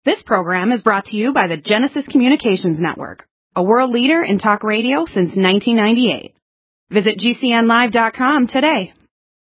This program is brought to you by the Genesis Communications Network, a world leader in talk radio since 1998. Visit GCNlive.com today.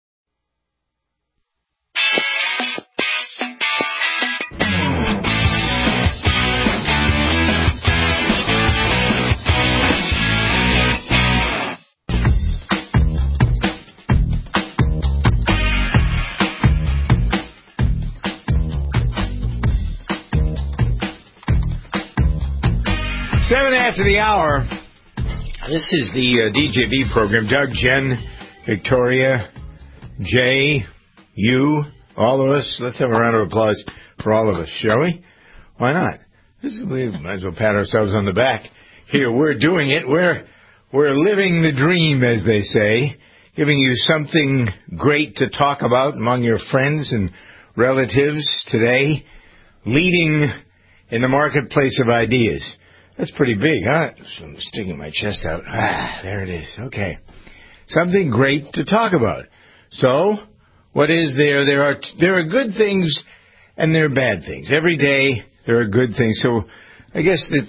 Seven after the hour. This is the DJB program. Doug, Jen, Victoria, Jay, you, all of us. Let's have a round of applause for all of us, shall we? Why not? We might as well pat ourselves on the back. Here, we're doing it. We're living the dream, as they say, giving you something great to talk about among your friends and relatives today, leading in the marketplace of ideas. That's pretty big, huh? So I'm sticking my chest out. There it is. Okay. Something great to talk about. So, what is there? There are good things and there are bad things. Every day there are good things. So, I guess that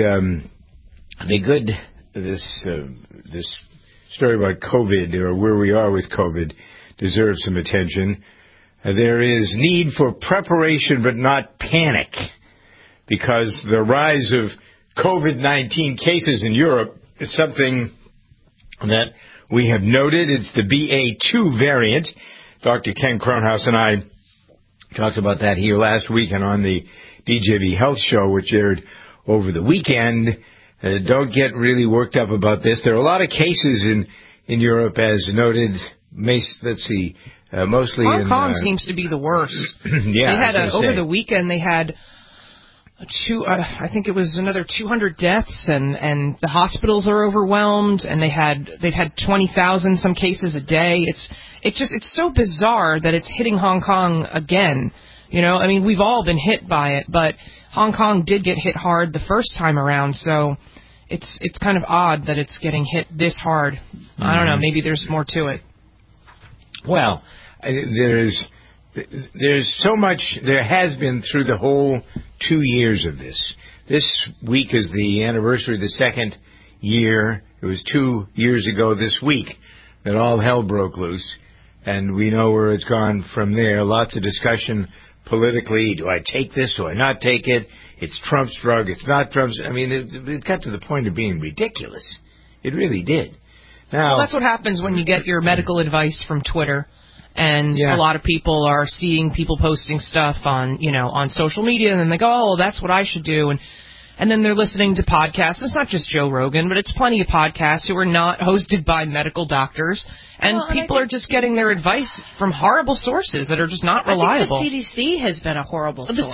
this story about COVID or where we are with COVID deserves some attention. There is need for preparation but not panic, because the rise of COVID-19 cases in Europe is something that we have noted. It's the BA2 variant. Dr. Ken Kronhaus and I talked about that here last week and on the DJB Health Show, which aired over the weekend. Don't get really worked up about this. There are a lot of cases in Europe, as noted. Let's see, mostly Hong Kong seems to be the worst. Yeah, they had over the weekend. They had I think it was another 200 deaths, and the hospitals are overwhelmed, and they've had 20,000 some cases a day. It's so bizarre that it's hitting Hong Kong again. You know, I mean, we've all been hit by it, but Hong Kong did get hit hard the first time around, so it's kind of odd that it's getting hit this hard. I don't know, maybe there's more to it. Well, there's so much, there has been through the whole 2 years of this. This week is the anniversary of the second year. It was 2 years ago this week that all hell broke loose, and we know where it's gone from there. Lots of discussion politically. Do I take this? Do I not take it? It's Trump's drug. It's not Trump's. I mean, it got to the point of being ridiculous. It really did. Now, well, that's what happens when you get your medical advice from Twitter. And a lot of people are seeing people posting stuff on social media, and then they go, oh, that's what I should do. And then they're listening to podcasts. It's not just Joe Rogan, but it's plenty of podcasts who are not hosted by medical doctors. And people are just getting their advice from horrible sources that are just not reliable. I think the CDC has been a horrible source.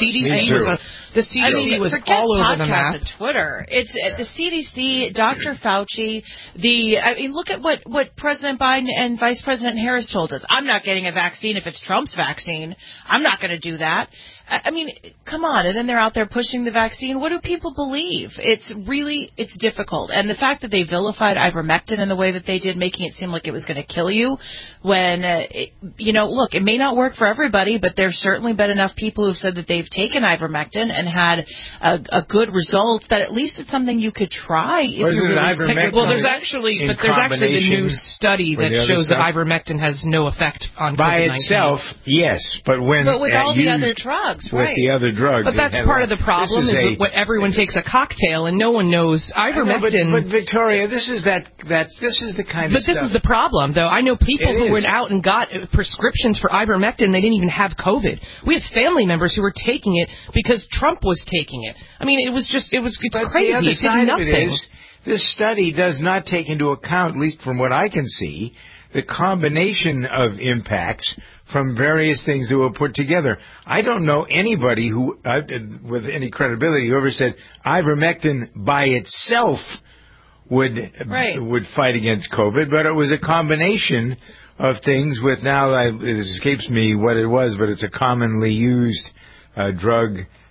The CDC was all over the map. And Twitter. It's the CDC, Dr. Fauci. Look at what President Biden and Vice President Harris told us. I'm not getting a vaccine if it's Trump's vaccine. I'm not going to do that. I mean, come on. And then they're out there pushing the vaccine. What do people believe? It's difficult. And the fact that they vilified ivermectin in the way that they did, making it seem like it was going to kill you, when, look, it may not work for everybody, but there's certainly been enough people who've said that they've taken ivermectin and had a good result, that at least it's something you could try if you're really sick. Well, there's actually the new study that shows that ivermectin has no effect on COVID-19. By itself, yes, but with all the other drugs. With the other drugs. But that's part of the problem, is that everyone takes a cocktail and no one knows ivermectin. But Victoria, this is the kind of stuff. But this is the problem, though. I know people who went out and got prescriptions for ivermectin. They didn't even have COVID. We have family members who were taking it because Trump was taking it. I mean, it's crazy. The other side of it is, this study does not take into account, at least from what I can see, the combination of impacts from various things that were put together. I don't know anybody who, with any credibility, who ever said ivermectin by itself would fight against COVID, but it was a combination of things with, now it escapes me what it was, but it's a commonly used drug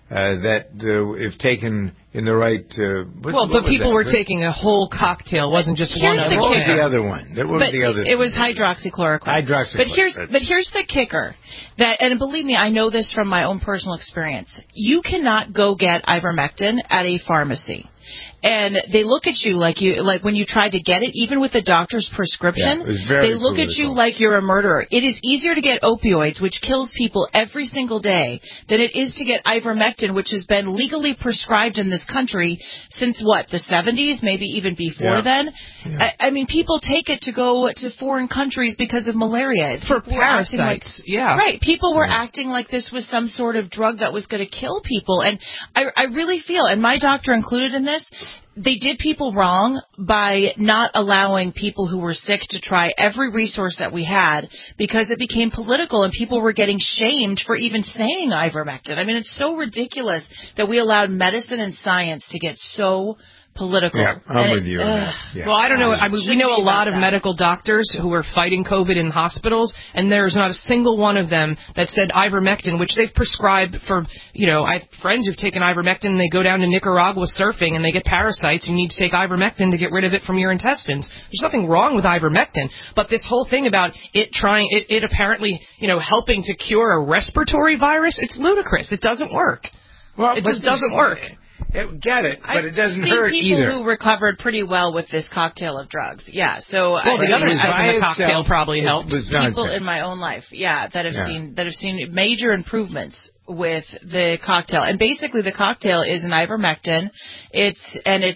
that if taken in the right... but people were taking a whole cocktail. It wasn't just one of them. What was the other one? It was hydroxychloroquine. But here's the kicker. And believe me, I know this from my own personal experience. You cannot go get ivermectin at a pharmacy. And they look at you like when you try to get it, even with the doctor's prescription, they look at you like you're a murderer. It is easier to get opioids, which kills people every single day, than it is to get ivermectin, which has been legally prescribed in this country since, the 70s, maybe even before then. Yeah. I mean, people take it to go to foreign countries because of malaria. For parasites, Right. People were acting like this was some sort of drug that was going to kill people. And I really feel, and my doctor included in this, they did people wrong by not allowing people who were sick to try every resource that we had because it became political and people were getting shamed for even saying ivermectin. I mean, it's so ridiculous that we allowed medicine and science to get so political. Yeah, I'm with you on that. Yeah. Well, I don't know. We know a lot of medical doctors who are fighting COVID in hospitals, and there's not a single one of them that said ivermectin, which they've prescribed for, I have friends who've taken ivermectin, and they go down to Nicaragua surfing, and they get parasites. You need to take ivermectin to get rid of it from your intestines. There's nothing wrong with ivermectin, but this whole thing about it apparently, helping to cure a respiratory virus, it's ludicrous. It doesn't work. Well, it just doesn't work. Get it, but it doesn't hurt either. either. People who recovered pretty well with this cocktail of drugs. Yeah, so the other side of the cocktail probably helped. People in my own life, that have seen major improvements with the cocktail. And basically, the cocktail is an ivermectin. It's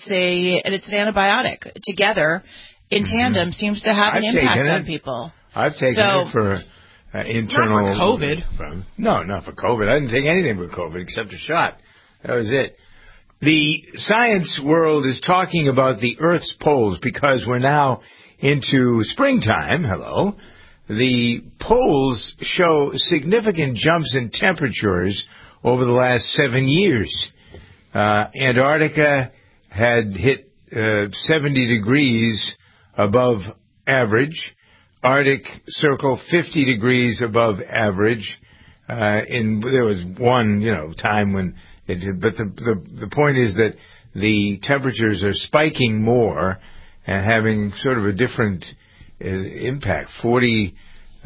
an antibiotic. Together, in tandem, seems to have an impact on people. I've taken it for internal. Not for COVID. No, not for COVID. I didn't take anything for COVID except a shot. That was it. The science world is talking about the Earth's poles because we're now into springtime. Hello. The poles show significant jumps in temperatures over the last 7 years. Antarctica had hit 70 degrees above average. Arctic Circle 50 degrees above average. There was one, time when but the point is that the temperatures are spiking more and having sort of a different impact. 40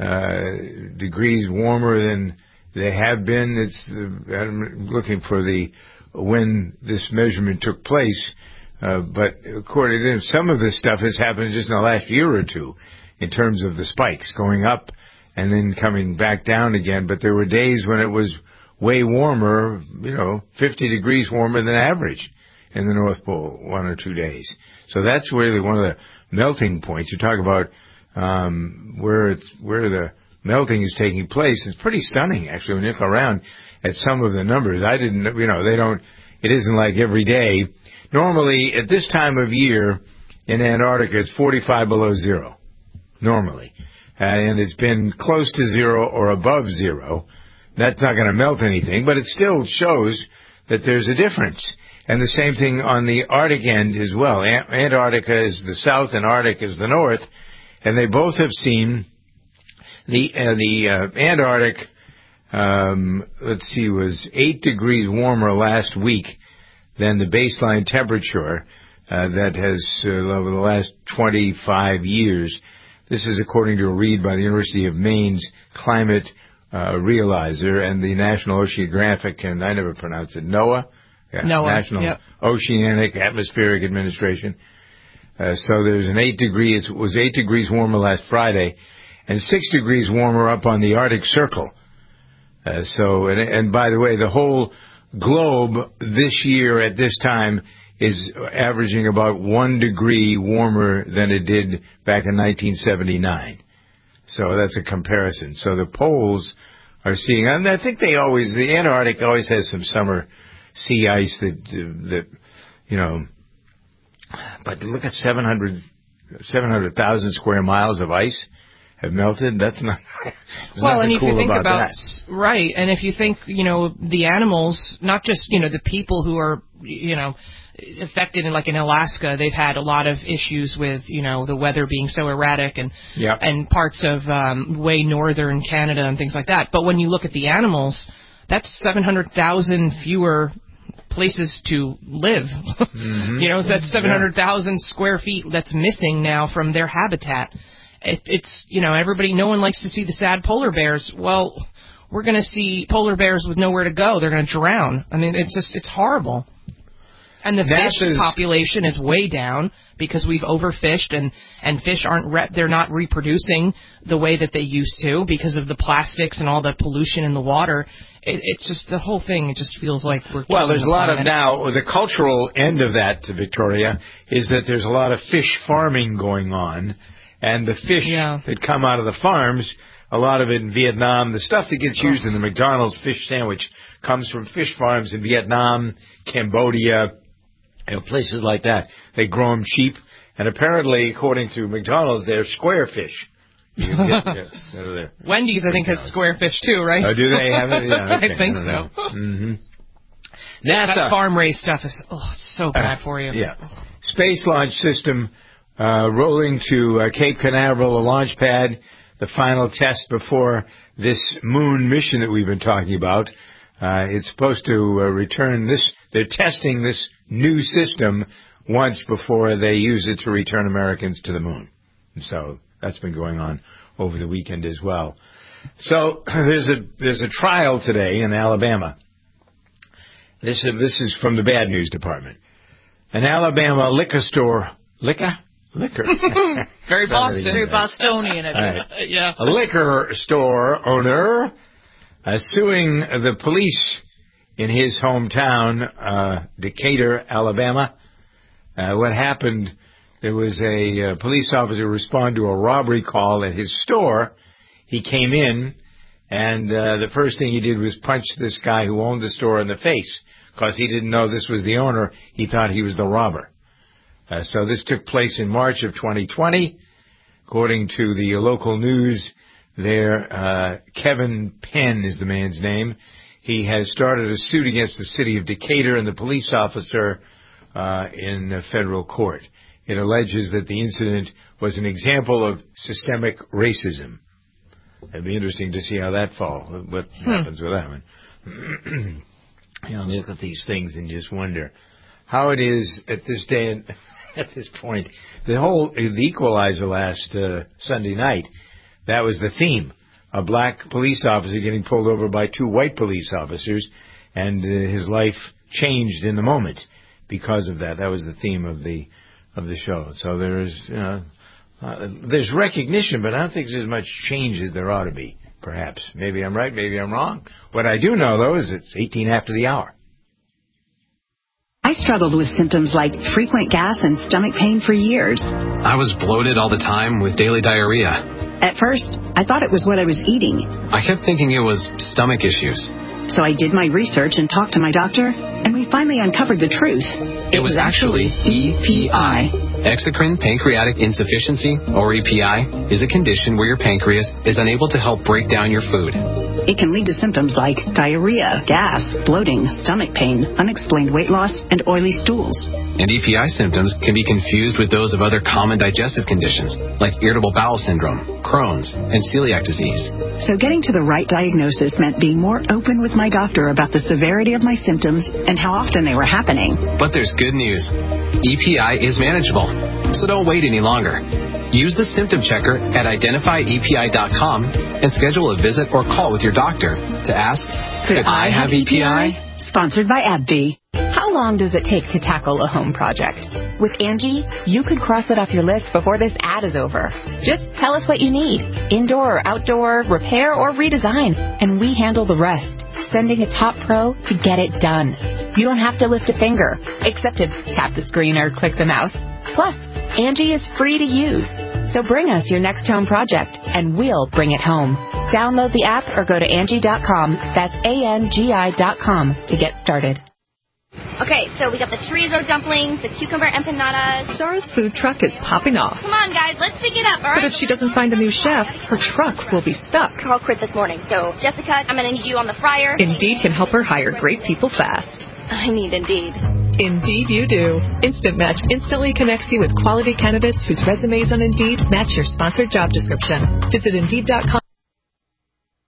degrees warmer than they have been. I'm looking for when this measurement took place, but according to them, some of this stuff has happened just in the last year or two in terms of the spikes going up and then coming back down again. But there were days when it was way warmer, 50 degrees warmer than average in the North Pole 1 or 2 days. So that's really one of the melting points. You talk about where the melting is taking place. It's pretty stunning, actually, when you look around at some of the numbers. It isn't like every day. Normally, at this time of year in Antarctica, it's 45 below zero, normally. And it's been close to zero or above zero. That's not going to melt anything, but it still shows that there's a difference. And the same thing on the Arctic end as well. Antarctica is the south and Arctic is the north, and they both have seen the Antarctic, was 8 degrees warmer last week than the baseline temperature that has over the last 25 years. This is according to a read by the University of Maine's Climate Realizer and the National Oceanographic, and I never pronounced it, NOAA? Yeah, NOAA. National Oceanic Atmospheric Administration. So there's it was 8 degrees warmer last Friday and 6 degrees warmer up on the Arctic Circle. And by the way, the whole globe this year at this time is averaging about 1 degree warmer than it did back in 1979. So that's a comparison. So the poles are seeing, and I think the Antarctic always has some summer sea ice that but look at 700,000 square miles of ice have melted. That's not, and if cool you think about about that. Right, and if you think, the animals, not just, the people who are, affected in Alaska, they've had a lot of issues with, the weather being so erratic and parts of way northern Canada and things like that. But when you look at the animals, that's 700,000 fewer places to live. Mm-hmm. That's 700,000 square feet that's missing now from their habitat. It's everybody, no one likes to see the sad polar bears. Well, we're going to see polar bears with nowhere to go. They're going to drown. I mean, it's horrible. And the fish population is way down because we've overfished, and fish they're not reproducing the way that they used to because of the plastics and all the pollution in the water. It's just the whole thing. It just feels like we're there's a lot of now the cultural end of that, Victoria, is that there's a lot of fish farming going on, and the fish that come out of the farms, a lot of it in Vietnam, the stuff that gets used in the McDonald's fish sandwich comes from fish farms in Vietnam, Cambodia, places like that. They grow them cheap, and apparently, according to McDonald's, they're square fish. Wendy's, I think, has square fish too, right? Oh, do they have it? Yeah, okay. I think so. Mm-hmm. NASA. That farm-raised stuff is it's so bad for you. Yeah. Space launch system rolling to Cape Canaveral, a launch pad, the final test before this moon mission that we've been talking about. It's supposed to return this. They're testing this new system once before they use it to return Americans to the moon. So that's been going on over the weekend as well. So there's a trial today in Alabama. This is from the bad news department. An Alabama liquor store liquor. Very Boston, very Bostonian. Right. Yeah. A liquor store owner suing the police in his hometown, Decatur, Alabama. What happened? There was a police officer respond to a robbery call at his store. He came in, and the first thing he did was punch this guy who owned the store in the face because he didn't know this was the owner. He thought he was the robber. So this took place in March of 2020. According to the local news there, Kevin Penn is the man's name. He has started a suit against the city of Decatur and the police officer in a federal court. It alleges that the incident was an example of systemic racism. It'd be interesting to see how that falls, what happens with that one. Look at these things and just wonder how it is at this day and at this point. The Equalizer last Sunday night, that was the theme. A black police officer getting pulled over by two white police officers, and his life changed in the moment because of that. That was the theme of the show. So there's recognition, but I don't think there's as much change as there ought to be, perhaps. Maybe I'm right, maybe I'm wrong. What I do know, though, is it's 18 after the hour. I struggled with symptoms like frequent gas and stomach pain for years. I was bloated all the time with daily diarrhea. At first, I thought it was what I was eating. I kept thinking it was stomach issues. So I did my research and talked to my doctor, and we finally uncovered the truth. It was actually EPI. Exocrine pancreatic insufficiency, or EPI, is a condition where your pancreas is unable to help break down your food. It can lead to symptoms like diarrhea, gas, bloating, stomach pain, unexplained weight loss, and oily stools. And EPI symptoms can be confused with those of other common digestive conditions, like irritable bowel syndrome, Crohn's, and celiac disease. So getting to the right diagnosis meant being more open with my doctor about the severity of my symptoms and how often they were happening. But there's good news. EPI is manageable, so don't wait any longer. Use the symptom checker at identifyepi.com and schedule a visit or call with your doctor to ask, could I have EPI? Sponsored by AbbVie. How long does it take to tackle a home project? With Angie, you could cross it off your list before this ad is over. Just tell us what you need, indoor or outdoor, repair or redesign, and we handle the rest, sending a top pro to get it done. You don't have to lift a finger, except to tap the screen or click the mouse. Plus, Angie is free to use. So bring us your next home project, and we'll bring it home. Download the app or go to Angie.com, that's ANGI.com, to get started. Okay, so we got the chorizo dumplings, the cucumber empanadas. Zara's food truck is popping off. Come on, guys, let's pick it up, all right? But if she doesn't find a new chef, her truck will be stuck. Carl quit this morning, so Jessica, I'm going to need you on the fryer. Indeed can help her hire great people fast. I need Indeed. Indeed you do. Instant Match instantly connects you with quality candidates whose resumes on Indeed match your sponsored job description. Visit Indeed.com.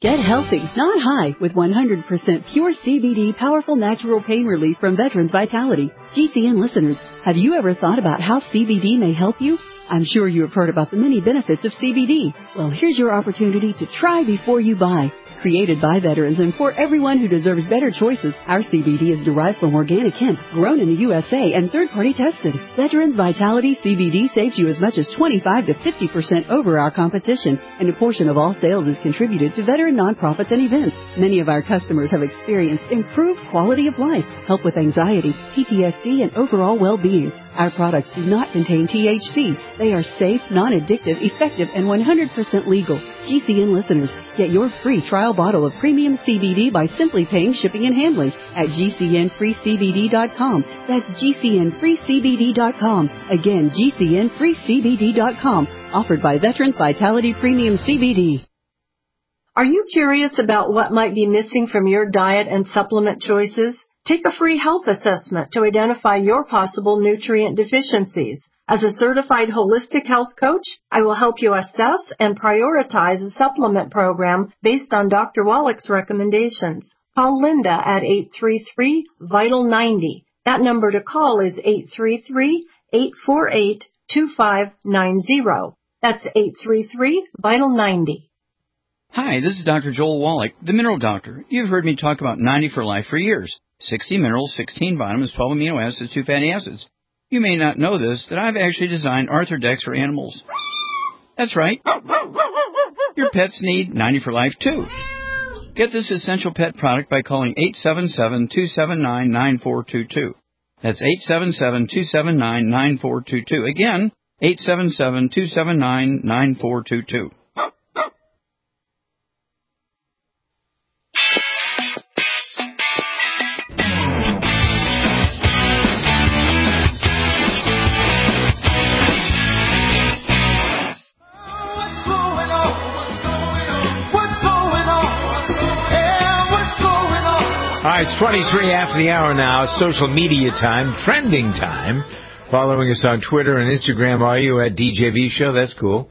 Get healthy, not high, with 100% pure CBD powerful natural pain relief from Veterans Vitality. GCN listeners, have you ever thought about how CBD may help you? I'm sure you have heard about the many benefits of CBD. Well, here's your opportunity to try before you buy. Created by veterans and for everyone who deserves better choices, our CBD is derived from organic hemp, grown in the USA, and third-party tested. Veterans Vitality CBD saves you as much as 25 to 50% over our competition, and a portion of all sales is contributed to veteran nonprofits and events. Many of our customers have experienced improved quality of life, help with anxiety, PTSD, and overall well-being. Our products do not contain THC. They are safe, non-addictive, effective, and 100% legal. GCN listeners, get your free trial bottle of premium CBD by simply paying shipping and handling at GCNFreeCBD.com. That's GCNFreeCBD.com. Again, GCNFreeCBD.com. Offered by Veterans Vitality Premium CBD. Are you curious about what might be missing from your diet and supplement choices? Take a free health assessment to identify your possible nutrient deficiencies. As a certified holistic health coach, I will help you assess and prioritize a supplement program based on Dr. Wallach's recommendations. Call Linda at 833-VITAL-90. That number to call is 833-848-2590. That's 833-VITAL-90. Hi, this is Dr. Joel Wallach, the Mineral Doctor. You've heard me talk about 90 for Life for years. 60 minerals, 16 vitamins, 12 amino acids, 2 fatty acids. You may not know this, that I've actually designed Arthrodex for animals. That's right. Your pets need 90 for Life, too. Get this essential pet product by calling 877-279-9422. That's 877-279-9422. Again, 877-279-9422. All right, it's 23 after the hour now. Social media time, trending time. Following us on Twitter and Instagram, are you at DJV Show? That's cool.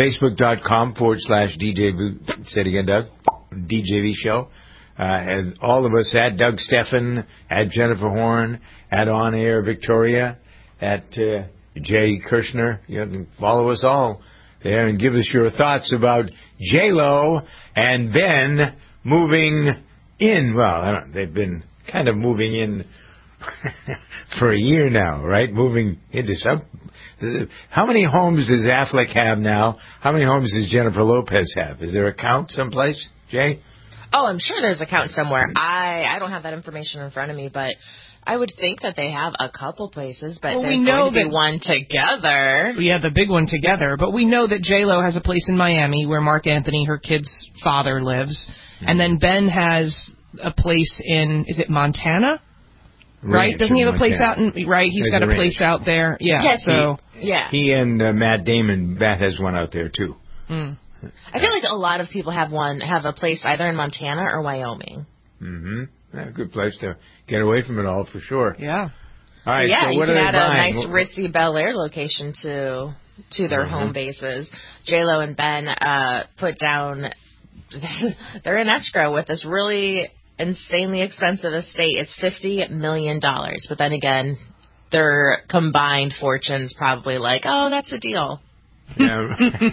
Facebook.com/DJV. Say it again, Doug. DJV Show. And all of us at Doug Steffen, at Jennifer Horn, at On Air Victoria, at Jay Kirshner. You can follow us all there and give us your thoughts about J-Lo and Ben moving in. Well, they've been kind of moving in for a year now, right? Moving into some. How many homes does Affleck have now? How many homes does Jennifer Lopez have? Is there a count someplace, Jay? Oh, I'm sure there's a count somewhere. I don't have that information in front of me, but I would think that they have a couple places, but there's going to be one together. Yeah, the big one together. But we know that J-Lo has a place in Miami where Mark Anthony, her kid's father, lives. And then Ben has a place in, is it Montana? Right? Doesn't he have a place out in, right? He's got a place out there. Yeah. Yes, so. He and Matt Damon, Matt has one out there too. I feel like a lot of people have a place either in Montana or Wyoming. Mm-hmm. Yeah, good place to get away from it all for sure. Yeah. All right. Yeah, so you what can are add they a buying? nice ritzy Bel Air location to their home bases. J-Lo and Ben put down. They're in escrow with this really insanely expensive estate. It's $50 million. But then again, their combined fortune's probably like, oh, that's a deal. Yeah.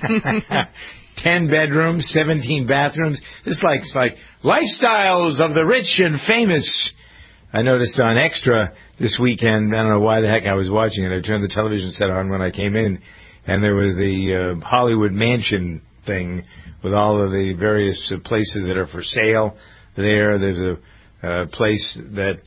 10 bedrooms, 17 bathrooms. It's like lifestyles of the rich and famous. I noticed on Extra this weekend, I don't know why the heck I was watching it. I turned the television set on when I came in, and there was the Hollywood Mansion thing with all of the various places that are for sale there. There's a place that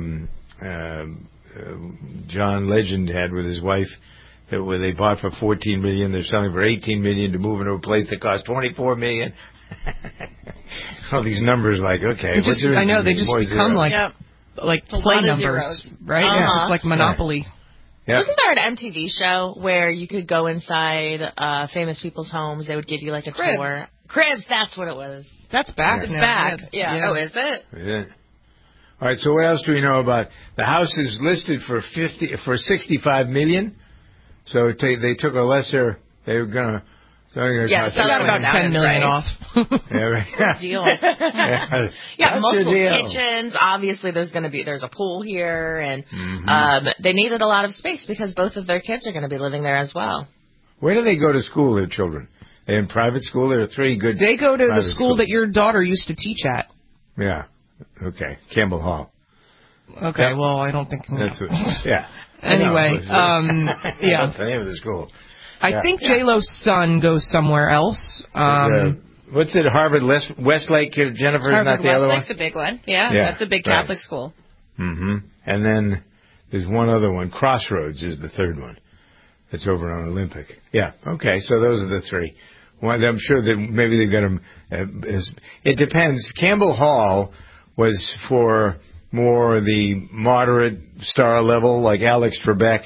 John Legend had with his wife where they bought for $14 million. They're selling for $18 million to move into a place that cost $24 million. All these numbers, like, okay. I know, they just become like play numbers, zeros. right? Yeah, it's just like Monopoly. Yeah. Wasn't there an MTV show where you could go inside famous people's homes? They would give you like a tour. Cribs, that's what it was. That's back. It's now. back. Yeah. Oh, is it? Yeah. All right. So what else do we know about the house? Is listed for $65 million. So they took a lesser. They were gonna Yeah, so got about $10 million off. Yeah, right. Deal. Yeah, multiple deal? kitchens. Obviously, there's a pool here, and they needed a lot of space because both of their kids are going to be living there as well. Where do they go to school, their children? They in private school? There are 3 good. They go to the school school that your daughter used to teach at. Yeah. Okay. Campbell Hall. Okay. Well, I don't think. That's what, yeah. Anyway, yeah. That's the name of the school. I think J-Lo's son goes somewhere else. What's it? Harvard Westlake, Jennifer, is not the other one? Westlake's a big one. Yeah, that's a big Catholic school. Mm-hmm. And then there's one other one. Crossroads is the third one. It's over on Olympic. Yeah. Okay. So those are the 3. Well, I'm sure that maybe they've got them. It depends. Campbell Hall was for more the moderate star level, like Alex Trebek.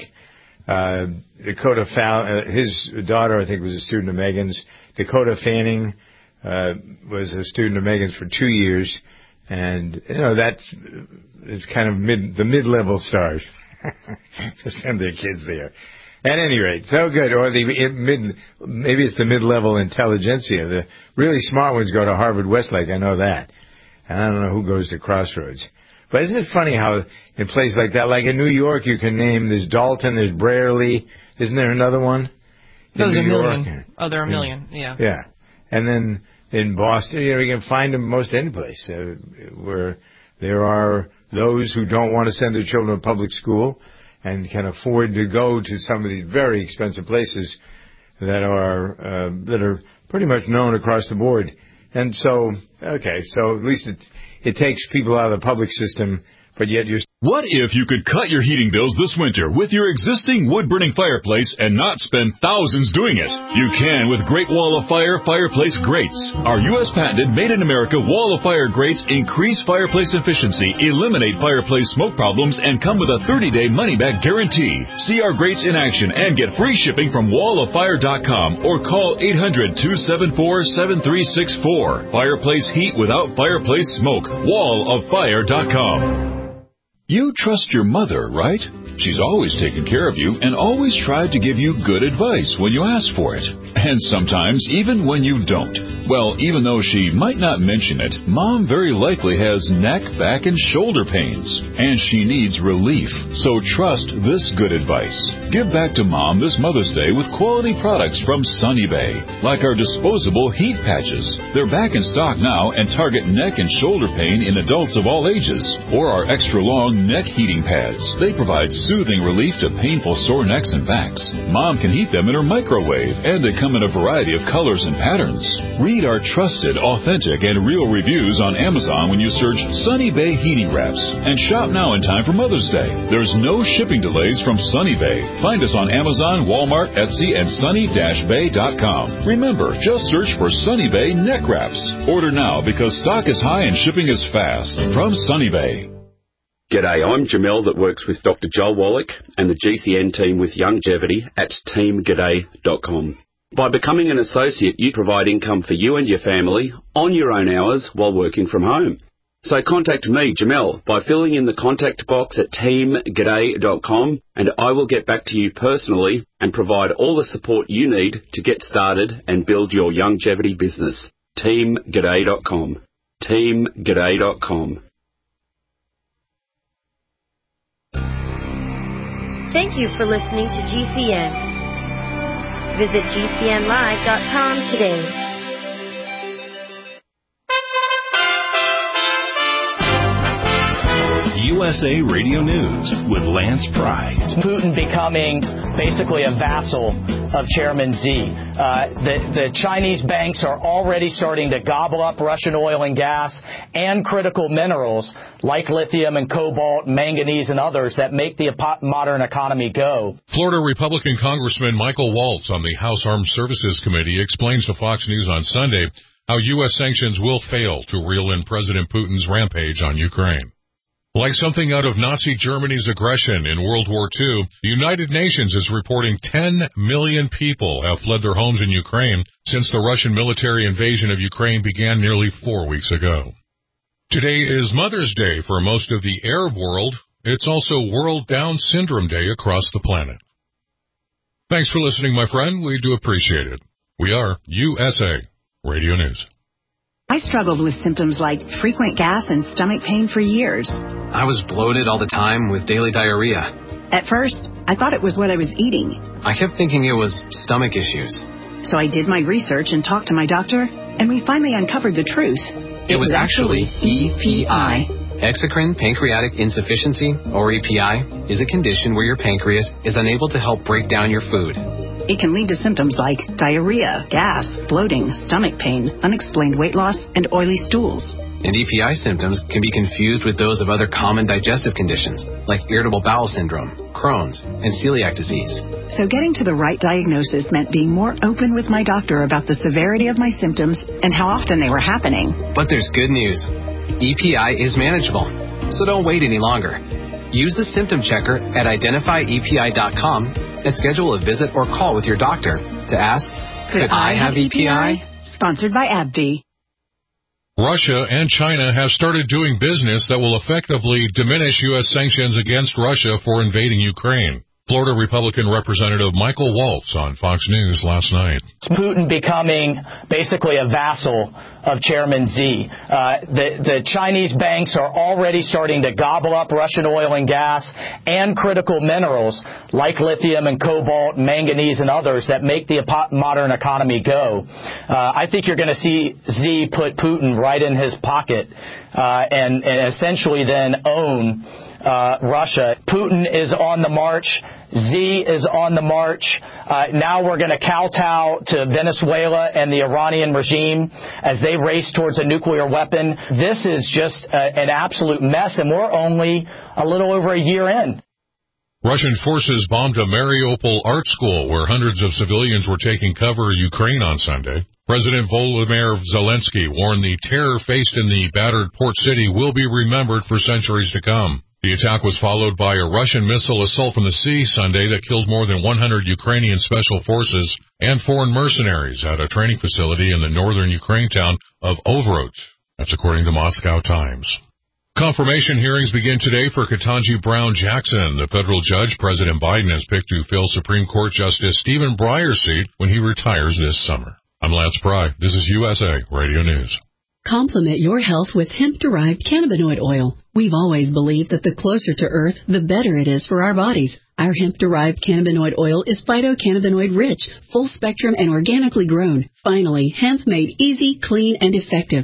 Dakota his daughter, I think, was a student of Megan's. Dakota Fanning was a student of Megan's for 2 years, and that's it's kind of the mid-level stars to send their kids there. At any rate, so good. Or maybe it's the mid-level intelligentsia. The really smart ones go to Harvard Westlake. I know that, and I don't know who goes to Crossroads. But isn't it funny how in places like that, like in New York, you can name, there's Dalton, there's Brierley. Isn't there another one? There's a million. Oh, there are a million, yeah. Yeah. And then in Boston, you can find them most any place where there are those who don't want to send their children to public school and can afford to go to some of these very expensive places that are pretty much known across the board. And so, okay, so at least it takes people out of the public system, but yet you're... What if you could cut your heating bills this winter with your existing wood-burning fireplace and not spend thousands doing it? You can with Great Wall of Fire fireplace grates. Our U.S. patented made-in-America Wall of Fire grates increase fireplace efficiency, eliminate fireplace smoke problems, and come with a 30-day money-back guarantee. See our grates in action and get free shipping from walloffire.com or call 800-274-7364. Fireplace heat without fireplace smoke. walloffire.com. You trust your mother, right? She's always taken care of you and always tried to give you good advice when you ask for it. And sometimes even when you don't. Well, even though she might not mention it, Mom very likely has neck, back, and shoulder pains. And she needs relief. So trust this good advice. Give back to Mom this Mother's Day with quality products from Sunny Bay. Like our disposable heat patches. They're back in stock now and target neck and shoulder pain in adults of all ages. Or our extra long neck heating pads. They provide soothing relief to painful sore necks and backs. Mom can heat them in her microwave, and they come in a variety of colors and patterns. Read our trusted, authentic, and real reviews on Amazon when you search Sunny Bay Heating Wraps, and shop now in time for Mother's Day. There's no shipping delays from Sunny Bay. Find us on Amazon, Walmart, Etsy, and sunny-bay.com. Remember, just search for Sunny Bay Neck Wraps. Order now because stock is high and shipping is fast. From Sunny Bay. G'day, I'm Jamel that works with Dr. Joel Wallach and the GCN team with Longevity at teamg'day.com. By becoming an associate, you provide income for you and your family on your own hours while working from home. So contact me, Jamel, by filling in the contact box at teamg'day.com, and I will get back to you personally and provide all the support you need to get started and build your longevity business. teamg'day.com. teamg'day.com. Thank you for listening to GCN. Visit GCNlive.com today. USA Radio News with Lance Pry. Putin becoming basically a vassal of Chairman Xi. The Chinese banks are already starting to gobble up Russian oil and gas and critical minerals like lithium and cobalt, manganese, and others that make the modern economy go. Florida Republican Congressman Michael Waltz on the House Armed Services Committee explains to Fox News on Sunday how U.S. sanctions will fail to reel in President Putin's rampage on Ukraine. Like something out of Nazi Germany's aggression in World War II, the United Nations is reporting 10 million people have fled their homes in Ukraine since the Russian military invasion of Ukraine began nearly 4 weeks ago. Today is Mother's Day for most of the Arab world. It's also World Down Syndrome Day across the planet. Thanks for listening, my friend. We do appreciate it. We are USA Radio News. I struggled with symptoms like frequent gas and stomach pain for years. I was bloated all the time with daily diarrhea. At first, I thought it was what I was eating. I kept thinking it was stomach issues. So I did my research and talked to my doctor, and we finally uncovered the truth. It was actually EPI. Exocrine pancreatic insufficiency, or EPI, is a condition where your pancreas is unable to help break down your food. It can lead to symptoms like diarrhea, gas, bloating, stomach pain, unexplained weight loss, and oily stools. And EPI symptoms can be confused with those of other common digestive conditions, like irritable bowel syndrome, Crohn's, and celiac disease. So getting to the right diagnosis meant being more open with my doctor about the severity of my symptoms and how often they were happening. But there's good news. EPI is manageable, so don't wait any longer. Use the symptom checker at identifyepi.com and schedule a visit or call with your doctor to ask, could I have EPI? Sponsored by AbbVie. Russia and China have started doing business that will effectively diminish U.S. sanctions against Russia for invading Ukraine. Florida Republican Representative Michael Waltz on Fox News last night. Putin becoming basically a vassal of Chairman Xi. The Chinese banks are already starting to gobble up Russian oil and gas and critical minerals like lithium and cobalt, manganese, and others that make the modern economy go. I think you're going to see Xi put Putin right in his pocket and essentially then own Russia. Putin is on the march. Xi is on the march. Now we're going to kowtow to Venezuela and the Iranian regime as they race towards a nuclear weapon. This is just an absolute mess, and we're only a little over a year in. Russian forces bombed a Mariupol art school where hundreds of civilians were taking cover in Ukraine on Sunday. President Volodymyr Zelensky warned the terror faced in the battered port city will be remembered for centuries to come. The attack was followed by a Russian missile assault from the sea Sunday that killed more than 100 Ukrainian special forces and foreign mercenaries at a training facility in the northern Ukraine town of Ovrod. That's according to Moscow Times. Confirmation hearings begin today for Ketanji Brown Jackson, the federal judge President Biden has picked to fill Supreme Court Justice Stephen Breyer's seat when he retires this summer. I'm Lance Pry. This is USA Radio News. Complement your health with hemp-derived cannabinoid oil. We've always believed that the closer to Earth, the better it is for our bodies. Our hemp-derived cannabinoid oil is phytocannabinoid-rich, full-spectrum, and organically grown. Finally, hemp made easy, clean, and effective.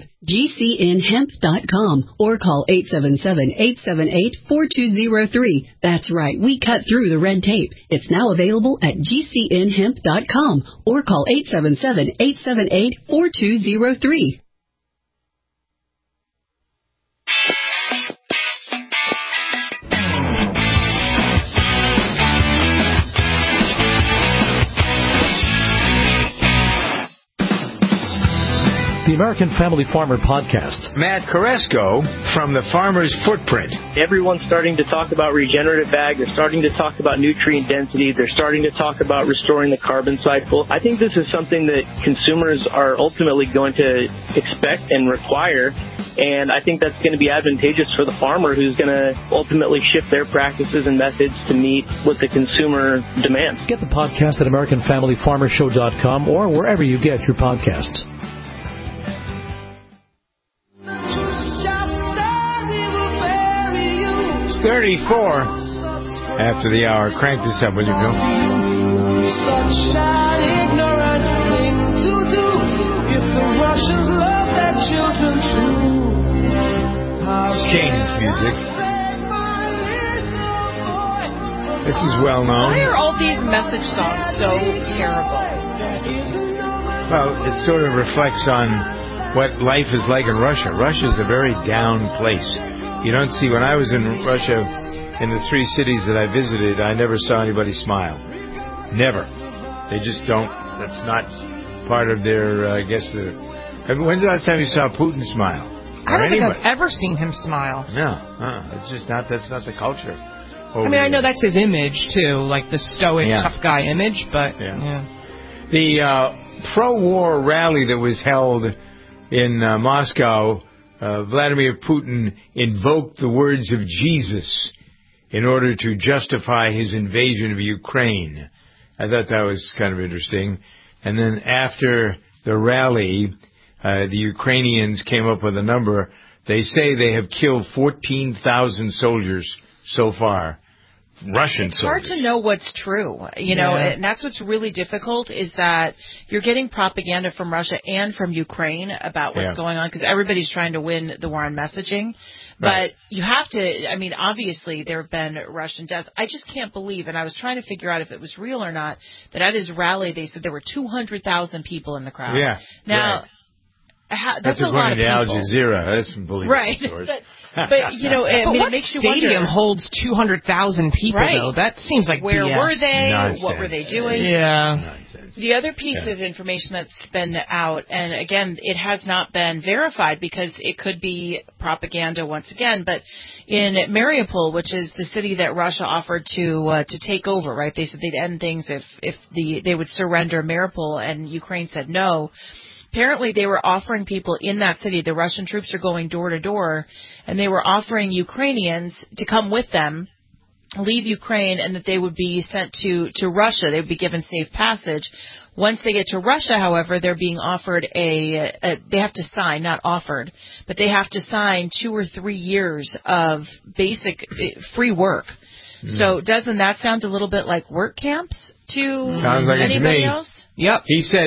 GCNhemp.com or call 877-878-4203. That's right, we cut through the red tape. It's now available at GCNhemp.com or call 877-878-4203. The American Family Farmer Podcast. Matt Carresco from the Farmer's Footprint. Everyone's starting to talk about regenerative ag. They're starting to talk about nutrient density. They're starting to talk about restoring the carbon cycle. I think this is something that consumers are ultimately going to expect and require. And I think that's going to be advantageous for the farmer who's going to ultimately shift their practices and methods to meet what the consumer demands. Get the podcast at AmericanFamilyFarmerShow.com or wherever you get your podcasts. 34 after the hour. Crank this up, will you, Bill? Such an ignorant thing to do if the Russians love their children too. Strange music. This is well known. Why are all these message songs so terrible? Well, it sort of reflects on what life is like in Russia. Russia is a very down place. You don't see, when I was in Russia, in the 3 cities that I visited, I never saw anybody smile. Never. They just don't. That's not part of their, I guess, when's the last time you saw Putin smile? I don't think I've ever seen him smile. No. It's just not, that's not the culture. I mean, I know that's his image, too, like the stoic, tough guy image, but, The pro-war rally that was held in Moscow, Vladimir Putin invoked the words of Jesus in order to justify his invasion of Ukraine. I thought that was kind of interesting. And then after the rally, the Ukrainians came up with a number. They say they have killed 14,000 soldiers so far. Russian it's soldiers. hard to know what's true, and that's what's really difficult is that you're getting propaganda from Russia and from Ukraine about what's going on because everybody's trying to win the war on messaging. But you have to, obviously there have been Russian deaths. I just can't believe, and I was trying to figure out if it was real or not, that at his rally they said there were 200,000 people in the crowd. Yeah. Now, that's a lot of people. Al Jazeera. That's believable. Right. But what it makes you stadium wonder, holds 200,000 people, though? That seems like where BS. were they? Nonsense. What were they doing? Yeah. Nonsense. The other piece of information that's been out, and again, it has not been verified because it could be propaganda once again, but in Mariupol, which is the city that Russia offered to take over, right? They said they'd end things if they would surrender Mariupol, and Ukraine said no. Apparently, they were offering people in that city, the Russian troops are going door to door, and they were offering Ukrainians to come with them, leave Ukraine, and that they would be sent to Russia. They would be given safe passage. Once they get to Russia, however, they're being offered they have to sign, not offered, but they have to sign 2 or 3 years of basic free work. So doesn't that sound a little bit like work camps to anybody else? Yep.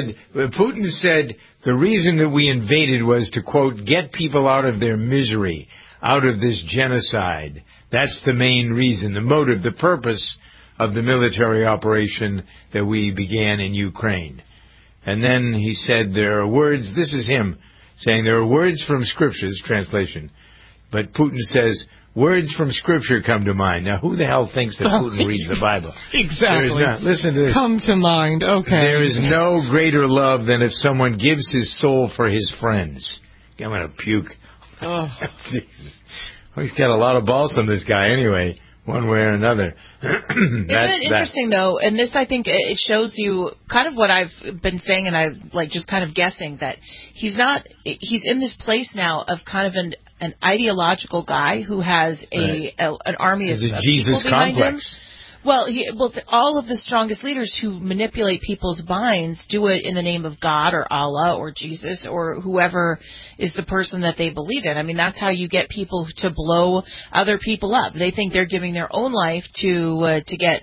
Putin said the reason that we invaded was to, quote, get people out of their misery, out of this genocide. That's the main reason, the motive, the purpose of the military operation that we began in Ukraine. And then he said there are words, this is him saying there are words from Scripture's translation, but Putin says, words from Scripture come to mind. Now, who the hell thinks that Putin reads the Bible? Exactly. Listen to this. Come to mind. Okay. There is no greater love than if someone gives his soul for his friends. I'm going to puke. Oh. He's got a lot of balls on this guy anyway, one way or another. Isn't it interesting, though, and this, I think, it shows you kind of what I've been saying, and I've just kind of guessing that he's in this place now of kind of an ideological guy who has an army of Jesus people behind complex. him. Well, all of the strongest leaders who manipulate people's minds do it in the name of God or Allah or Jesus or whoever is the person that they believe in. I mean, that's how you get people to blow other people up. They think they're giving their own life to get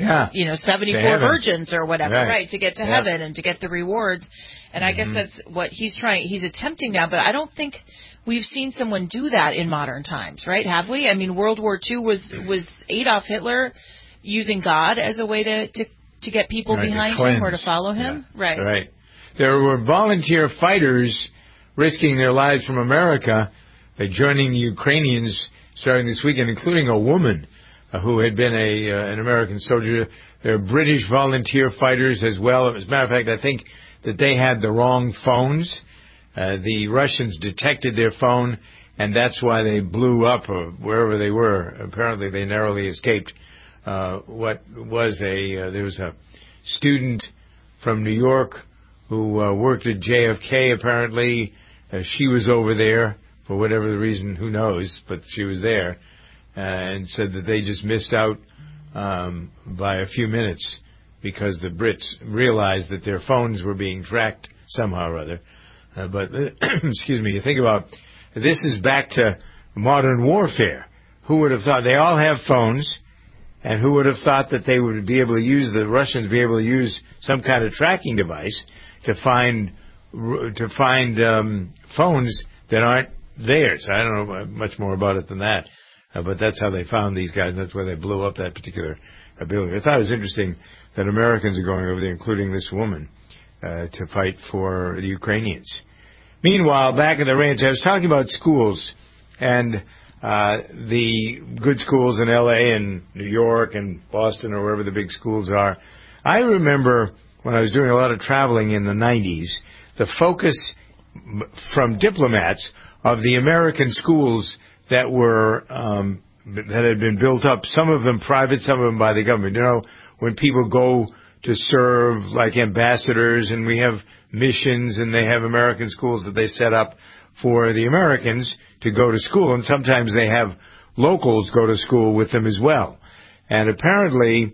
74 virgins or whatever, right, to get to heaven and to get the rewards. And I guess that's what he's attempting now, but I don't think we've seen someone do that in modern times, right? Have we? I mean, World War II was Adolf Hitler using God as a way to get people behind him or to follow him? Yeah. Right. There were volunteer fighters risking their lives from America, joining the Ukrainians starting this weekend, including a woman who had been an American soldier. There are British volunteer fighters as well. As a matter of fact, I think that they had the wrong phones. The Russians detected their phone, and that's why they blew up wherever they were. Apparently, they narrowly escaped. There was a student from New York who worked at JFK, apparently. She was over there for whatever the reason, who knows, but she was there, and said that they just missed out by a few minutes because the Brits realized that their phones were being tracked somehow or other. But, excuse me, you think about, this is back to modern warfare. Who would have thought? They all have phones. And who would have thought that they would be able to use, the Russians be able to use some kind of tracking device to find phones that aren't theirs? I don't know much more about it than that. But that's how they found these guys, and that's why they blew up that particular ability. I thought it was interesting that Americans are going over there, including this woman, to fight for the Ukrainians. Meanwhile, back at the ranch, I was talking about schools, and the good schools in L.A. and New York and Boston or wherever the big schools are. I remember when I was doing a lot of traveling in the 90s, the focus from diplomats of the American schools that were that had been built up, some of them private, some of them by the government. You know, when people go to serve like ambassadors, and we have missions, and they have American schools that they set up for the Americans to go to school, and sometimes they have locals go to school with them as well. And apparently,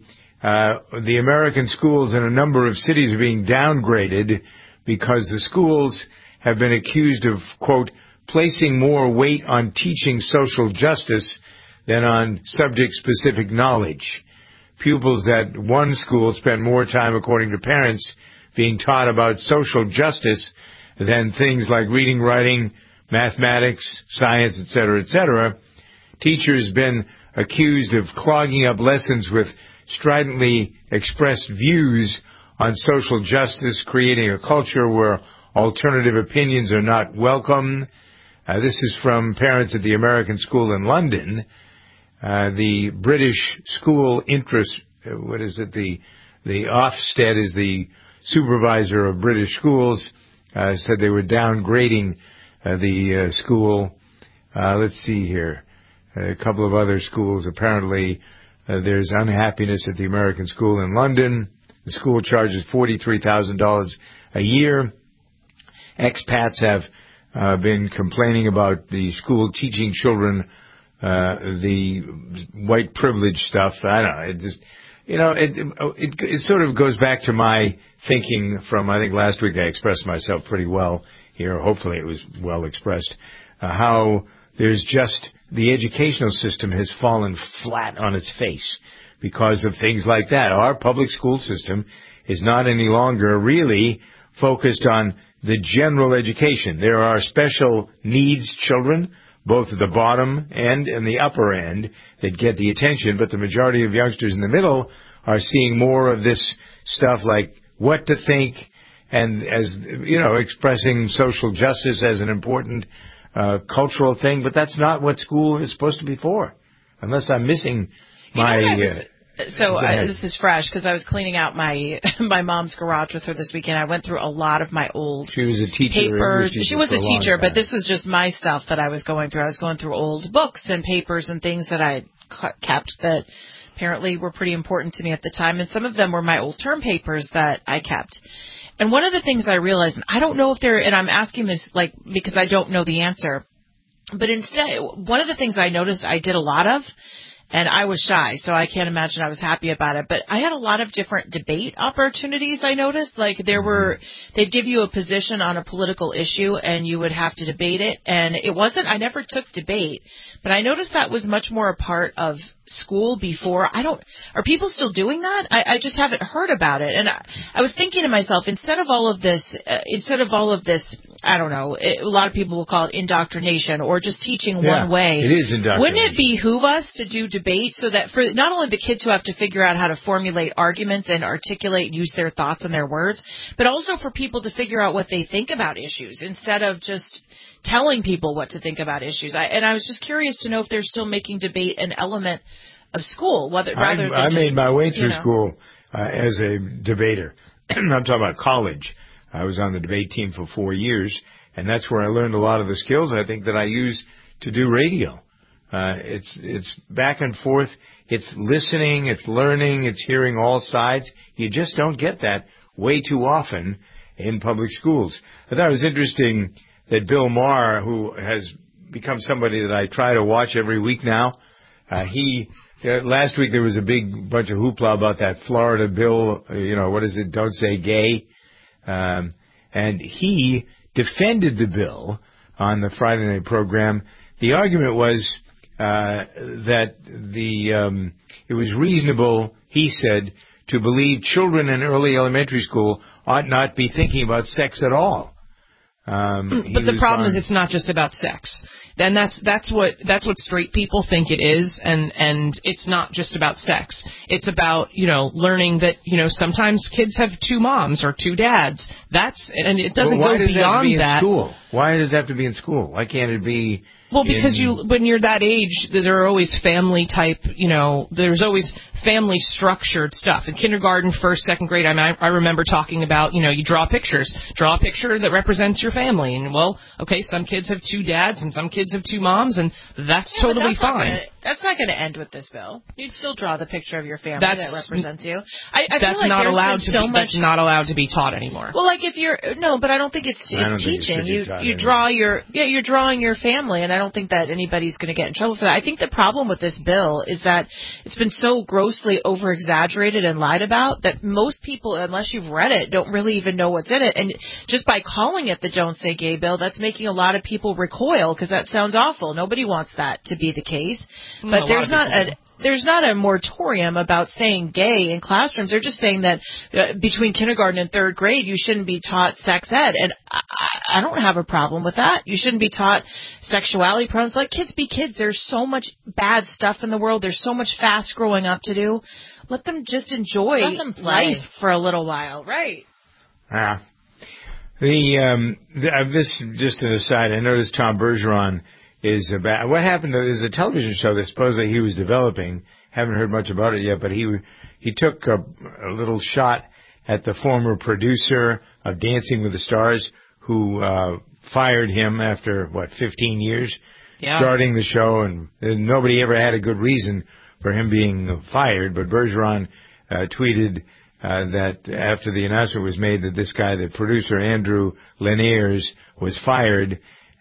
the American schools in a number of cities are being downgraded because the schools have been accused of, quote, placing more weight on teaching social justice than on subject-specific knowledge. Pupils at one school spent more time, according to parents, being taught about social justice than things like reading, writing, mathematics, science, etc., etc. Teachers been accused of clogging up lessons with stridently expressed views on social justice, creating a culture where alternative opinions are not welcome. This is from parents at the American School in London. The British School Interest, the Ofsted is the supervisor of British schools, said they were downgrading the school. Let's see here. A couple of other schools, apparently there's unhappiness at the American School in London. The school charges $43,000 a year. Expats have been complaining about the school teaching children the white privilege stuff. I don't know. It just, it sort of goes back to my thinking from, I think last week I expressed myself pretty well here. Hopefully it was well expressed. How there's just, the educational system has fallen flat on its face because of things like that. Our public school system is not any longer really focused on the general education. There are special needs children, both at the bottom end and the upper end, that get the attention, but the majority of youngsters in the middle are seeing more of this stuff like what to think and, as expressing social justice as an important cultural thing, but that's not what school is supposed to be for, unless I'm missing my... This is fresh because I was cleaning out my mom's garage with her this weekend. I went through a lot of my old She was a teacher. papers. She was a teacher, but this was just my stuff that I was going through. I was going through old books and papers and things that I kept that apparently were pretty important to me at the time, and some of them were my old term papers that I kept. And one of the things I realized, and I don't know if and I'm asking this because I don't know the answer, but instead, one of the things I noticed I did a lot of, and I was shy, so I can't imagine I was happy about it. But I had a lot of different debate opportunities, I noticed. They'd give you a position on a political issue, and you would have to debate it. And I never took debate, but I noticed that was much more a part of school before. Are people still doing that? I just haven't heard about it. And I was thinking to myself, instead of all of this, I don't know, a lot of people will call it indoctrination or just teaching one way. It is indoctrination. Wouldn't it behoove us to do debate so that for not only the kids who have to figure out how to formulate arguments and articulate and use their thoughts and their words, but also for people to figure out what they think about issues instead of just telling people what to think about issues. I was just curious to know if they're still making debate an element of school, I made my way through school as a debater. I'm talking about college. I was on the debate team for 4 years, and that's where I learned a lot of the skills I think that I use to do radio. It's back and forth. It's listening. It's learning. It's hearing all sides. You just don't get that way too often in public schools. I thought it was interesting that Bill Maher, who has become somebody that I try to watch every week now, last week there was a big bunch of hoopla about that Florida bill, what is it, don't say gay. And he defended the bill on the Friday night program. The argument was that it was reasonable, he said, to believe children in early elementary school ought not be thinking about sex at all. But the problem is it's not just about sex. Then that's what straight people think it is, and it's not just about sex. It's about, learning that, sometimes kids have two moms or two dads. And it doesn't go beyond that. Why does it have to be in school? Why can't it be? Well, because when you're that age, there are always family type, there's always family structured stuff. In kindergarten, first, second grade, I remember talking about, you draw pictures. Draw a picture that represents your family. And, some kids have two dads and some kids have two moms, and that's totally fine. That's not going to end with this bill. You'd still draw the picture of your family that represents you. That's not allowed to be taught anymore. Well, but I don't think it's teaching. You're drawing your family, and I don't don't think that anybody's going to get in trouble for that. I think the problem with this bill is that it's been so grossly over-exaggerated and lied about that most people, unless you've read it, don't really even know what's in it. And just by calling it the Don't Say Gay bill, that's making a lot of people recoil because that sounds awful. Nobody wants that to be the case. But there's not a moratorium about saying gay in classrooms. They're just saying that between kindergarten and third grade, you shouldn't be taught sex ed. And I don't have a problem with that. You shouldn't be taught sexuality pronouns. Let kids be kids. There's so much bad stuff in the world. There's so much fast growing up to do. Let them just enjoy life for a little while. Right. Yeah. This, just an aside, I noticed Tom Bergeron is about what happened to there's a television show that supposedly he was developing. Haven't heard much about it yet, but he took a little shot at the former producer of Dancing with the Stars, who fired him after 15 years starting the show, and nobody ever had a good reason for him being fired. But Bergeron tweeted that after the announcement was made that this guy, the producer Andrew Laniers, was fired.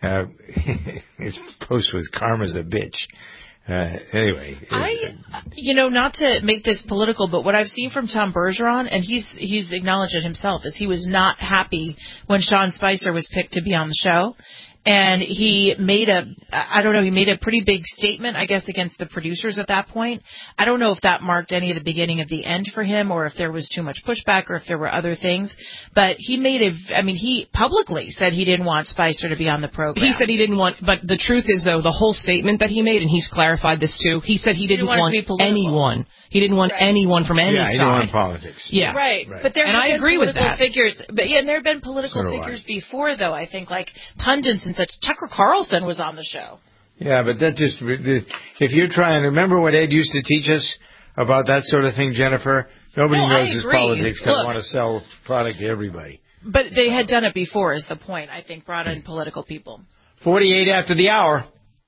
His post was "Karma's a bitch." Anyway, not to make this political, but what I've seen from Tom Bergeron, and he's acknowledged it himself, is he was not happy when Sean Spicer was picked to be on the show. And he made a pretty big statement, I guess, against the producers at that point. I don't know if that marked any of the beginning of the end for him, or if there was too much pushback, or if there were other things. But he publicly said he didn't want Spicer to be on the program. He said he didn't want, but the truth is, though, the whole statement that he made, and he's clarified this too, he said he didn't want anyone. He didn't want anyone from any side. He didn't want politics. Yeah. Right. But there have been agree with political that. figures. But and there have been political figures before, though, I think, like pundits and such. Tucker Carlson was on the show. Yeah, but that just, if you're trying to remember what Ed used to teach us about that sort of thing, Jennifer, nobody knows his politics because they want to sell product to everybody. But they had done it before is the point, I think, brought in political people. 48 after the hour.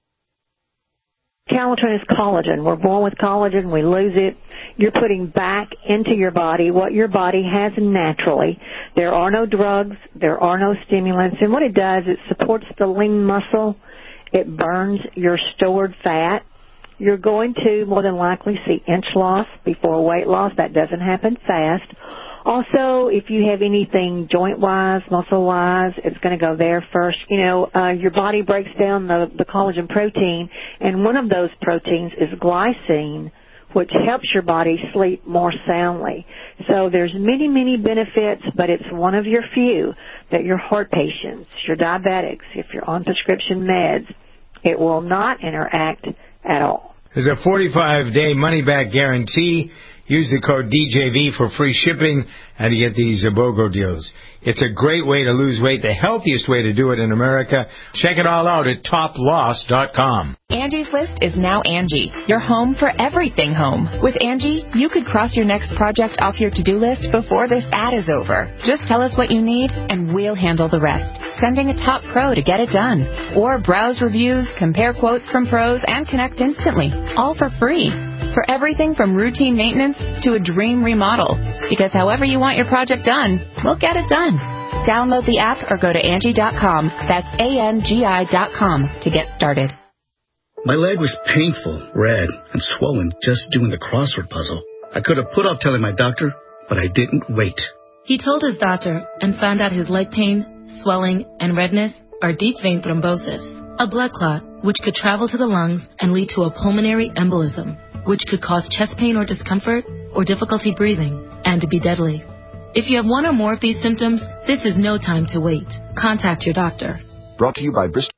Calatin is collagen. We're born with collagen. We lose it. You're putting back into your body what your body has naturally. There are no drugs. There are no stimulants. And what it does, it supports the lean muscle. It burns your stored fat. You're going to more than likely see inch loss before weight loss. That doesn't happen fast. Also, if you have anything joint-wise, muscle-wise, it's going to go there first. Your body breaks down the collagen protein, and one of those proteins is glycine, which helps your body sleep more soundly. So there's many, many benefits, but it's one of your few that your heart patients, your diabetics, if you're on prescription meds, it will not interact at all. There's a 45-day money-back guarantee. Use the code DJV for free shipping and to get these BOGO deals. It's a great way to lose weight, the healthiest way to do it in America. Check it all out at toploss.com. Angie's List is now Angie, your home for everything home. With Angie, you could cross your next project off your to-do list before this ad is over. Just tell us what you need, and we'll handle the rest. Sending a top pro to get it done. Or browse reviews, compare quotes from pros, and connect instantly. All for free. For everything from routine maintenance to a dream remodel. Because however you want your project done, we'll get it done. Download the app or go to Angie.com. That's ANGI.com to get started. My leg was painful, red, and swollen just doing the crossword puzzle. I could have put off telling my doctor, but I didn't wait. He told his doctor and found out his leg pain, swelling, and redness are deep vein thrombosis, a blood clot which could travel to the lungs and lead to a pulmonary embolism, which could cause chest pain or discomfort or difficulty breathing and to be deadly. If you have one or more of these symptoms, this is no time to wait. Contact your doctor. Brought to you by Bristol.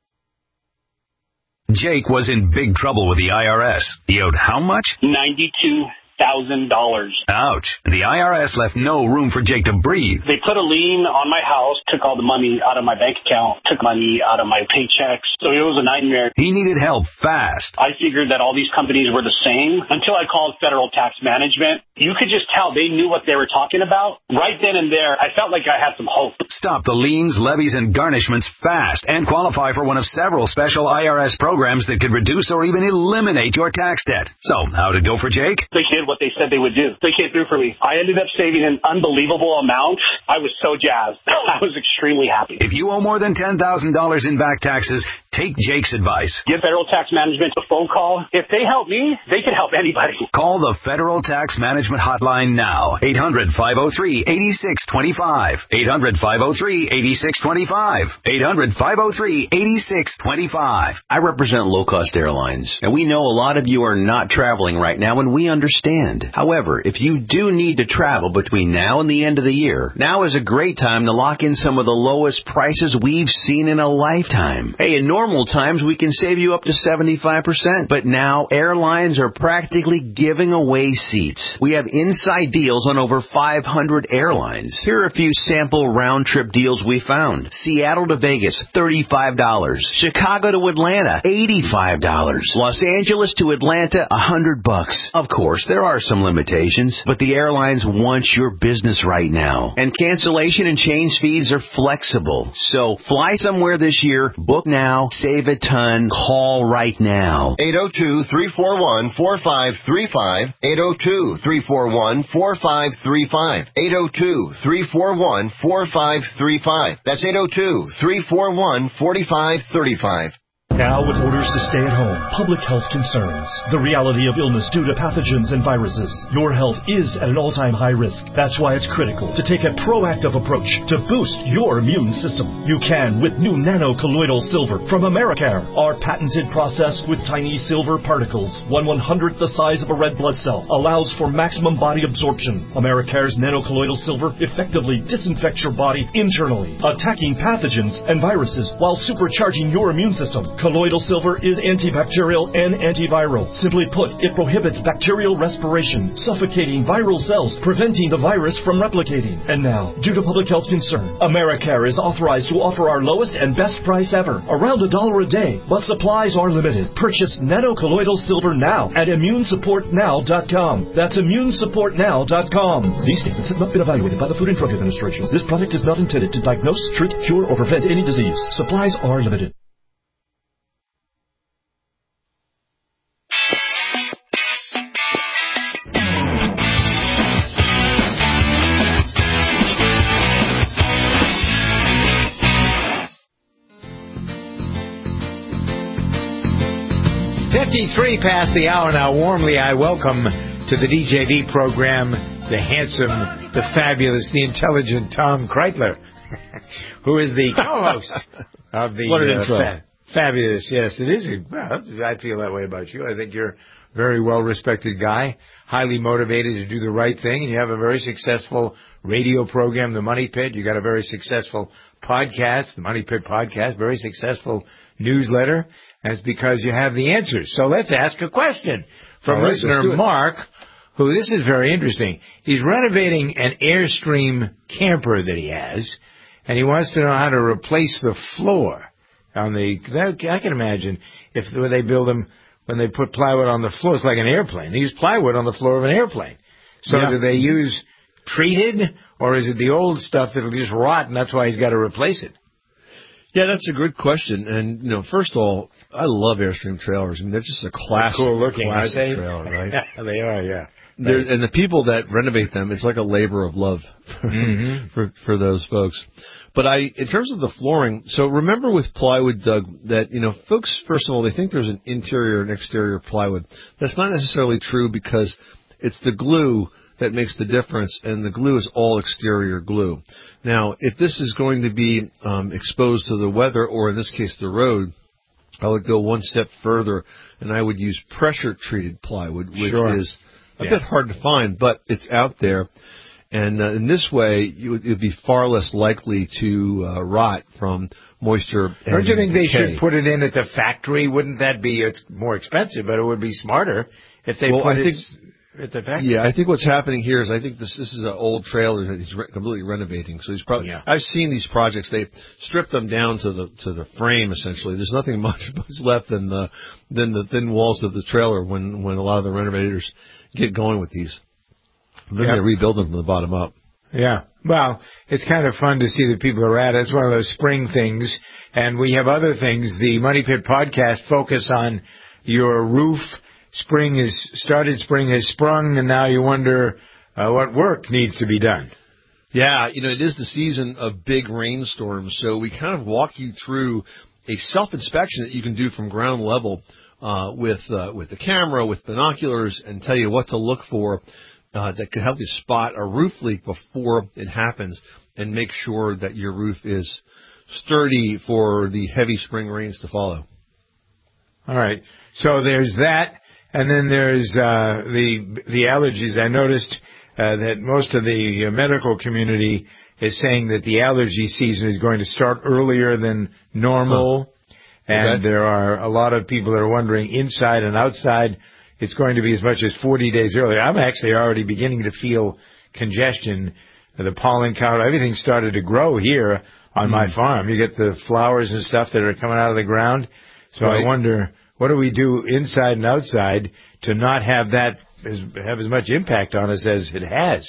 Jake was in big trouble with the IRS. He owed how much? $92,000. Ouch. The IRS left no room for Jake to breathe. They put a lien on my house, took all the money out of my bank account, took money out of my paychecks. So it was a nightmare. He needed help fast. I figured that all these companies were the same until I called Federal Tax Management. You could just tell they knew what they were talking about. Right then and there, I felt like I had some hope. Stop the liens, levies, and garnishments fast and qualify for one of several special IRS programs that could reduce or even eliminate your tax debt. So, how'd it go for Jake? They did what they said they would do. They came through for me. I ended up saving an unbelievable amount. I was so jazzed. I was extremely happy. If you owe more than $10,000 in back taxes, take Jake's advice. Give Federal Tax Management a phone call. If they help me, they can help anybody. Call the Federal Tax Management Hotline now. 800-503-8625. 800-503-8625. 800-503-8625. I represent low-cost airlines, and we know a lot of you are not traveling right now, and we understand. However, if you do need to travel between now and the end of the year, now is a great time to lock in some of the lowest prices we've seen in a lifetime. Hey, in normal times, we can save you up to 75%, but now airlines are practically giving away seats. We have inside deals on over 500 airlines. Here are a few sample round-trip deals we found. Seattle to Vegas, $35. Chicago to Atlanta, $85. Los Angeles to Atlanta, $100. Of course, there are some limitations, but the airlines want your business right now. And cancellation and change fees are flexible. So fly somewhere this year, book now, save a ton, call right now. 802-341-4535. 802-341-4535. 802-341-4535. That's 802-341-4535. Now with orders to stay at home, public health concerns, the reality of illness due to pathogens and viruses, your health is at an all-time high risk. That's why it's critical to take a proactive approach to boost your immune system. You can with new nano-colloidal silver from Americare. Our patented process with tiny silver particles, 1/100th the size of a red blood cell, allows for maximum body absorption. Americare's nano-colloidal silver effectively disinfects your body internally, attacking pathogens and viruses while supercharging your immune system. Colloidal silver is antibacterial and antiviral. Simply put, it prohibits bacterial respiration, suffocating viral cells, preventing the virus from replicating. And now, due to public health concern, Americare is authorized to offer our lowest and best price ever, around $1 a day, but supplies are limited. Purchase nano-colloidal silver now at immunesupportnow.com. That's immunesupportnow.com. These statements have not been evaluated by the Food and Drug Administration. This product is not intended to diagnose, treat, cure, or prevent any disease. Supplies are limited. .53 past the hour now. Warmly, I welcome to the DJB program the handsome, the fabulous, the intelligent Tom Kreitler, who is the co-host of the what an intro. Fabulous. Yes, it is. Well, I feel that way about you. I think you're a very well-respected guy, highly motivated to do the right thing, and you have a very successful radio program, The Money Pit. You got a very successful podcast, The Money Pit Podcast, very successful newsletter. And it's because you have the answers. So let's ask a question from listener Mark, who, this is very interesting. He's renovating an Airstream camper that he has, and he wants to know how to replace the floor on the. I can imagine if when they build them, when they put plywood on the floor, it's like an airplane. They use plywood on the floor of an airplane. So do they use treated, or is it the old stuff that'll just rot, and that's why he's got to replace it? Yeah, that's a good question. And, first of all, I love Airstream trailers. I mean, they're just a classic, cool-looking trailer, right? They are, yeah. And the people that renovate them, it's like a labor of love for those folks. But in terms of the flooring, so remember with plywood, Doug, that, folks, first of all, they think there's an interior and exterior plywood. That's not necessarily true because it's the glue that makes the difference, and the glue is all exterior glue. Now, if this is going to be exposed to the weather, or in this case the road, I would go one step further, and I would use pressure-treated plywood, which is a bit hard to find, but it's out there. And in this way, it would be far less likely to rot from moisture. Don't you think they should put it in at the factory? Wouldn't that be, it's more expensive, but it would be smarter if they put it at the factory? Yeah, I think what's happening here is I think this is an old trailer that he's completely renovating. So he's probably I've seen these projects. They strip them down to the frame essentially. There's nothing much left than the thin walls of the trailer when a lot of the renovators get going with these. Then they rebuild them from the bottom up. Yeah. Well, it's kind of fun to see that people are at it. It's one of those spring things. And we have other things. The Money Pit podcast focus on your roof spring has sprung, and now you wonder what work needs to be done. Yeah, it is the season of big rainstorms, so we kind of walk you through a self-inspection that you can do from ground level with the camera, with binoculars, and tell you what to look for that could help you spot a roof leak before it happens and make sure that your roof is sturdy for the heavy spring rains to follow. All right. So there's that, and then there's the allergies. I noticed that most of the medical community is saying that the allergy season is going to start earlier than normal, and there are a lot of people that are wondering inside and outside it's going to be as much as 40 days earlier. I'm actually already beginning to feel congestion. The pollen count, everything started to grow here on my farm. You get the flowers and stuff that are coming out of the ground. So I wonder, what do we do inside and outside to not have that have as much impact on us as it has?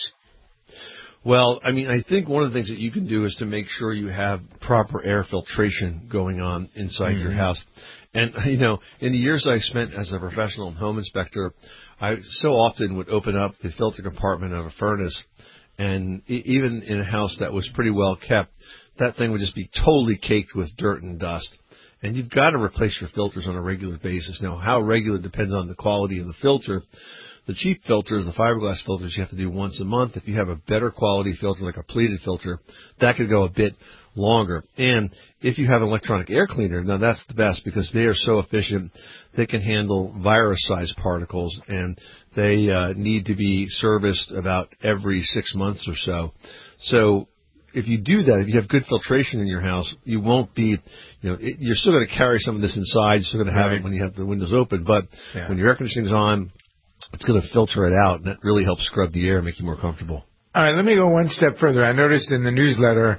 Well, I think one of the things that you can do is to make sure you have proper air filtration going on inside your house. And, in the years I spent as a professional home inspector, I so often would open up the filter compartment of a furnace, and even in a house that was pretty well kept, that thing would just be totally caked with dirt and dust. And you've got to replace your filters on a regular basis. Now, how regular depends on the quality of the filter. The cheap filters, the fiberglass filters, you have to do once a month. If you have a better quality filter, like a pleated filter, that could go a bit longer. And if you have an electronic air cleaner, now that's the best because they are so efficient. They can handle virus-sized particles, and they need to be serviced about every 6 months or so. So if you do that, if you have good filtration in your house, you won't be, you're still going to carry some of this inside. You're still going to have it when you have the windows open. But when your air conditioning's on, it's going to filter it out, and that really helps scrub the air and make you more comfortable. All right, let me go one step further. I noticed in the newsletter,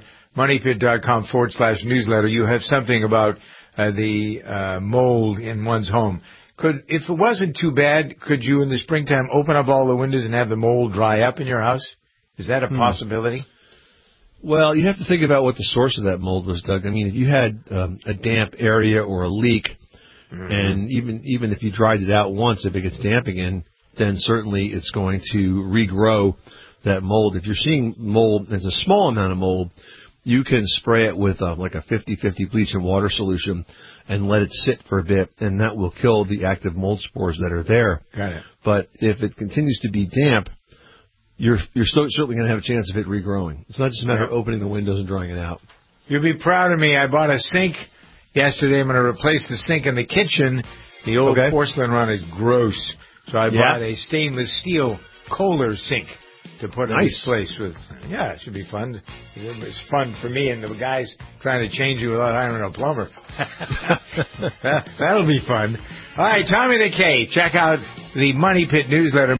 moneypit.com/newsletter, you have something about the mold in one's home. If it wasn't too bad, could you in the springtime open up all the windows and have the mold dry up in your house? Is that a possibility? Well, you have to think about what the source of that mold was, Doug. If you had a damp area or a leak, and even if you dried it out once, if it gets damp again, then certainly it's going to regrow that mold. If you're seeing mold, there's a small amount of mold, you can spray it with like a 50-50 bleach and water solution and let it sit for a bit, and that will kill the active mold spores that are there. Got it. But if it continues to be damp, you're certainly going to have a chance of it regrowing. It's not just a matter of opening the windows and drying it out. You'll be proud of me. I bought a sink yesterday. I'm going to replace the sink in the kitchen. The old porcelain one is gross. So I bought a stainless steel Kohler sink to put in its place with. Yeah, it should be fun. It's fun for me and the guys trying to change it without hiring a plumber. That'll be fun. All right, Tommy the K. Check out the Money Pit newsletter.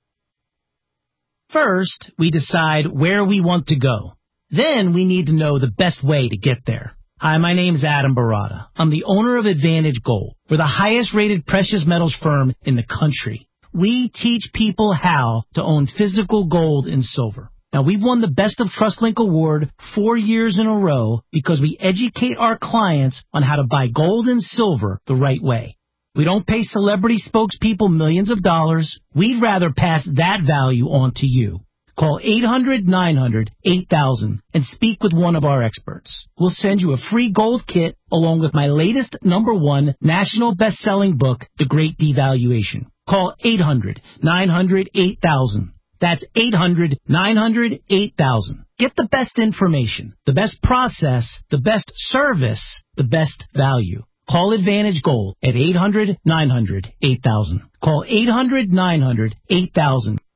First, we decide where we want to go. Then we need to know the best way to get there. Hi, my name is Adam Barada. I'm the owner of Advantage Gold. We're the highest-rated precious metals firm in the country. We teach people how to own physical gold and silver. Now, we've won the Best of TrustLink Award 4 years in a row because we educate our clients on how to buy gold and silver the right way. We don't pay celebrity spokespeople millions of dollars. We'd rather pass that value on to you. Call 800-900-8000 and speak with one of our experts. We'll send you a free gold kit along with my latest #1 national best-selling book, The Great Devaluation. Call 800-900-8000. That's 800-900-8000. Get the best information, the best process, the best service, the best value. Call Advantage Gold at 800-900-8000. Call 800-900-8000.